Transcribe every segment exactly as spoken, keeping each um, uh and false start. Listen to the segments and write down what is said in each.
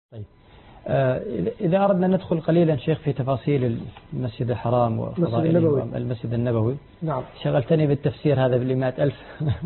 طيب آه إذا أردنا ندخل قليلا شيخ في تفاصيل المسجد الحرام وفضائله المسجد النبوي. نعم. شغلتني بالتفسير هذا بالمئة ألف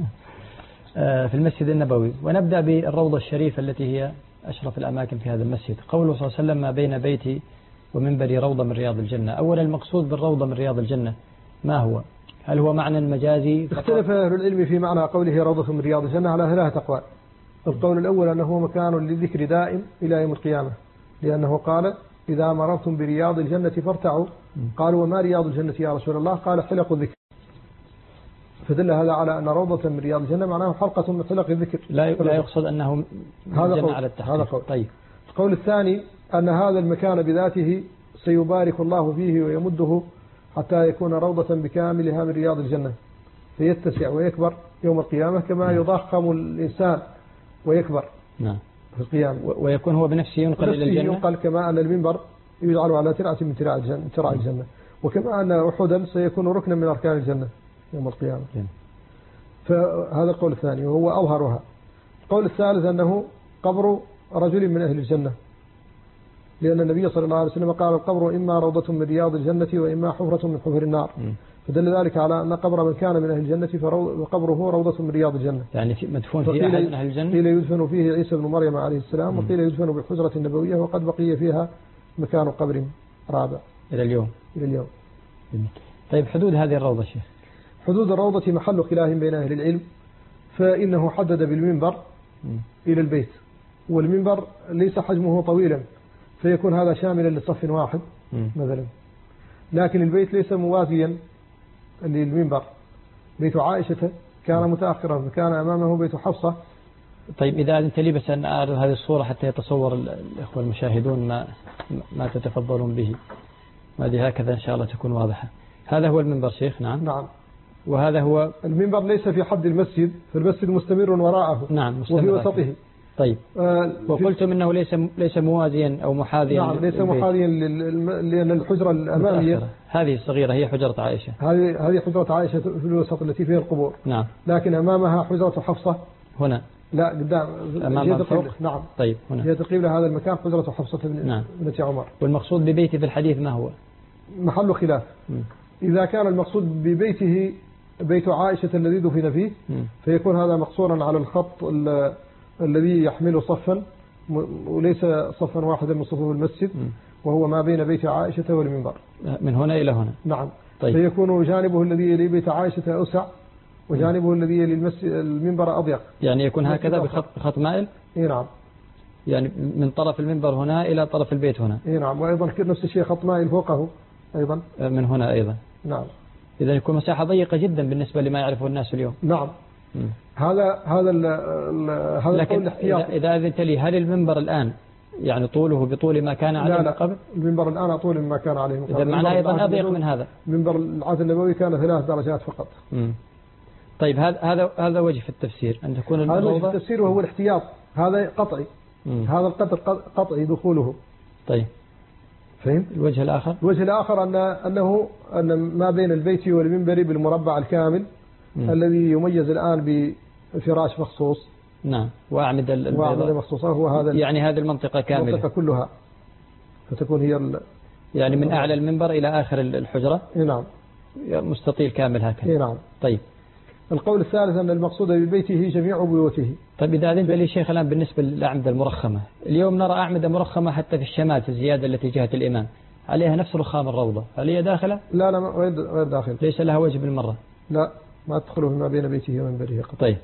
آه في المسجد النبوي، ونبدأ بالروضة الشريفة التي هي أشرف الأماكن في هذا المسجد. قوله صلى الله عليه وسلم: ما بين بيتي ومنبري روضة من رياض الجنة. أولا المقصود بالروضة من رياض الجنة ما هو؟ هل هو معنى المجازي؟ اختلف أهل العلم في معنى قوله روضة من رياض الجنة على ثلاثة أقوال. القول الأول أنه مكان للذكر دائم إلى يوم القيامة، لأنه قال: إذا مررتم برياض الجنة فارتعوا. قالوا: وما رياض الجنة يا رسول الله؟ قال: حلق الذكر. فدل هذا على أن روضة من رياض الجنة معناه حلقة من حلق الذكر. لا لا يقصد أنه هذا قول. على التحقيق. هذا قول. طيب. القول الثاني أن هذا المكان بذاته سيبارك الله فيه ويمده حتى يكون روضة بكاملها من رياض الجنة، فيتسع ويكبر يوم القيامة كما يضخم الإنسان ويكبر نعم في القيامة، ويكون هو بنفسه ينقل إلى الجنة. ينقل كما أن المنبر يجعل على ترعة من ترع الجنة, ترع الجنة، وكما أن أحدا سيكون ركنا من أركان الجنة يوم القيامة. جن. فهذا القول الثاني وهو أظهرها. القول الثالث أنه قبر رجل من أهل الجنة، لأن النبي صلى الله عليه وسلم قال: القبر إما روضة من رياض الجنة وإما حفرة من حفر النار. م. فدل ذلك على أن قبر من كان من أهل الجنة فقبره روضة من رياض الجنة، يعني مدفون فيه أحد من أهل الجنة. قيل يدفن فيه عيسى بن مريم عليه السلام، وقيل يدفن بالحجرة النبوية، وقد بقي فيها مكان قبر رابع إلى اليوم. إلى اليوم. طيب حدود هذه الروضة شيخ؟ حدود الروضة محل خلاف بين أهل العلم، فإنه حدد بالمنبر م. إلى البيت، والمنبر ليس حجمه طويلا فيكون هذا شاملا لصف واحد م. مثلا، لكن البيت ليس موازيا للمنبر. بيت عائشة كان متأخرا فكان أمامه بيت حفصة. طيب إذا أنت لي بس أن أعرض هذه الصورة حتى يتصور الإخوة المشاهدون ما ما تتفضلون به. هذه هكذا إن شاء الله تكون واضحة. هذا هو المنبر شيخ. نعم. نعم. وهذا هو المنبر ليس في حد المسجد، فالمسجد مستمر وراءه. نعم مستمر وفي وسطه. طيب آه وقلتم انه ليس ليس موازيا او محاذيا. نعم ليس محاذيا لان الحجره الاماميه هذه الصغيره هي حجره عائشه. هذه هذه حجره عائشه في الوسط التي فيها القبور. نعم. لكن امامها حجره حفصه. هنا لا قدام امام القبله. نعم. طيب هنا جهه القبله هذا المكان حجره حفصه بنت نعم. عمر. والمقصود ببيته في الحديث ما هو؟ محل خلاف. م. اذا كان المقصود ببيته بيت عائشه الذي دفن فيه م. فيكون هذا مقصورا على الخط الذي يحمل صفا وليس صفا واحدا من صفوف المسجد، وهو ما بين بيت عائشة والمنبر من هنا إلى هنا. نعم. طيب. فيكون جانبه الذي يلي بيت عائشة أوسع وجانبه الذي يلي المسجد المنبر أضيق، يعني يكون هكذا بخط بخط مائل. اي نعم. يعني من طرف المنبر هنا إلى طرف البيت هنا. اي نعم. وأيضا نفس الشيء خط مائل فوقه أيضا من هنا أيضا. نعم. إذا يكون مساحة ضيقة جدا بالنسبة لما يعرفه الناس اليوم. نعم. م. هذا هذا ال هذا لكن الاحتياط. إذا أذنت لي هل المنبر الآن يعني طوله بطول ما كان عليه من قبل؟ المنبر الآن أطول مما كان عليه من قبل. إذا معناه أيضا أضيق من هذا. منبر العهد النبوي كان ثلاث درجات فقط. مم. طيب هذا هذا هذا وجه في التفسير أن تكون هذا وجه في التفسير وهو الاحتياط. هذا قطعي. مم. هذا القدر قطعي دخوله. طيب. فهم؟ الوجه الآخر. الوجه الآخر أن أنه أن ما بين البيت والمنبر بالمربع الكامل مم. الذي يميز الآن بفراش مخصوص. نعم. وأعمدة البيضاء مخصوصة هو هذا. يعني هذه المنطقة كاملة. المنطقة كلها فتكون هي ال... يعني من أعلى المنبر إلى آخر الحجرة. نعم. مستطيل كامل هكذا. نعم. طيب. القول الثالث أن المقصود ببيته جميع بيوته. طيب إذا أذنت لي شيخ الآن بالنسبة للأعمدة المرخمة، اليوم نرى أعمدة مرخمة حتى في الشمال في الزيادة التي جهة الإمام عليها نفس رخام الروضة، هل هي داخلة؟ لا لا غير داخل. ليس لها وجه بالمرة. لا ما تدخله فيما بين بيته ومنبره. طيب.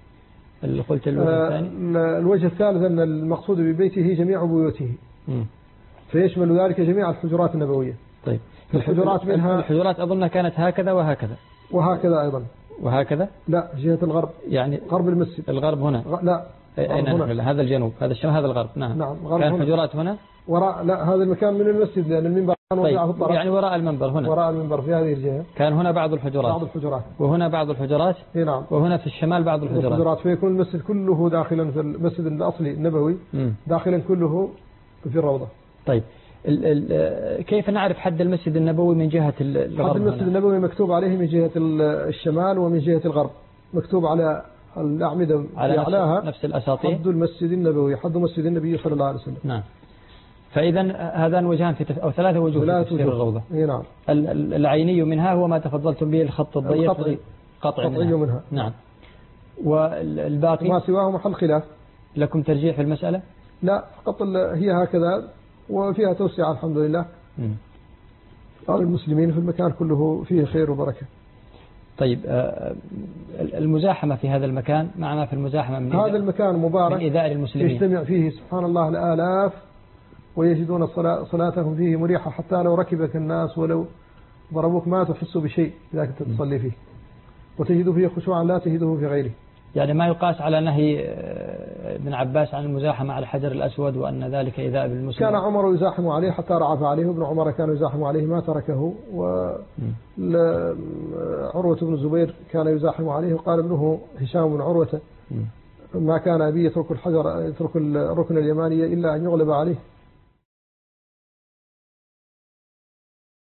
اللي قلت الوجه آه الثاني. الوجه الثالث أن المقصود ببيته جميع بيوته. م. فيشمل ذلك جميع الحجرات النبوية. طيب. الحجرات منها الحجرات أظن كانت هكذا وهكذا. وهكذا أيضا. وهكذا؟ لا جهة الغرب. يعني غرب المسجد. الغرب هنا. غ... لا. أين هنا؟ هذا الجنوب، هذا الشمال، هذا الغرب. نعم. نعم. كان الحجرات هنا. وراء لا هذا المكان من المسجد لأن المنبر كان طيب. في الطرف. يعني وراء المنبر هنا. وراء المنبر في هذه الجهة. كان هنا بعض الحجرات. بعض الحجرات. وهنا بعض الحجرات. اي نعم. وهنا في الشمال بعض الحجرات. الحجرات فيكون المسجد كله داخلا في المسجد الأصلي النبوي. م. داخلا كله في الروضة. طيب. ال ال كيف نعرف حد المسجد النبوي من جهة الغرب؟ حد المسجد النبوي مكتوب عليه من جهة الشمال ومن جهة الغرب، مكتوب على الأعمدة على أعلاها نفس الأساطير حد المسجد النبوي، حد مسجد النبي صلى الله عليه وسلم. نعم. فإذا هذان وجهان في تف... أو ثلاثة وجوه في تفسير الروضة. نعم. العيني منها هو ما تفضلتم به الخط الضيق القطعي قطع منها. منها. نعم. والباقي ما سواه محل خلاف. لكم ترجيح في المسألة؟ لا، فقط هي هكذا وفيها توسعة الحمد لله. قال المسلمين في المكان كله فيه خير وبركة. طيب المزاحمة في هذا المكان مع ما في المزاحمة من هذا المكان مبارك من إيذاء المسلمين، يجتمع فيه سبحان الله الآلاف ويجدون صلاتهم فيه مريحة، حتى لو ركبك الناس ولو ضربوك ما تحس بشيء إذا كنت تصلي فيه، وتجد فيه خشوعا لا تجده في غيره. يعني ما يقاس على نهي ابن عباس عن المزاحمة على الحجر الأسود وأن ذلك إيذاء بالمسلمين. كان عمر يزاحم عليه حتى رعف عليه، وابن عمر كان يزاحم عليه ما تركه، وعروة بن الزبير كان يزاحم عليه، وقال ابنه هشام بن عروة ما كان أبي يترك الحجر يترك الركن اليماني إلا أن يغلب عليه.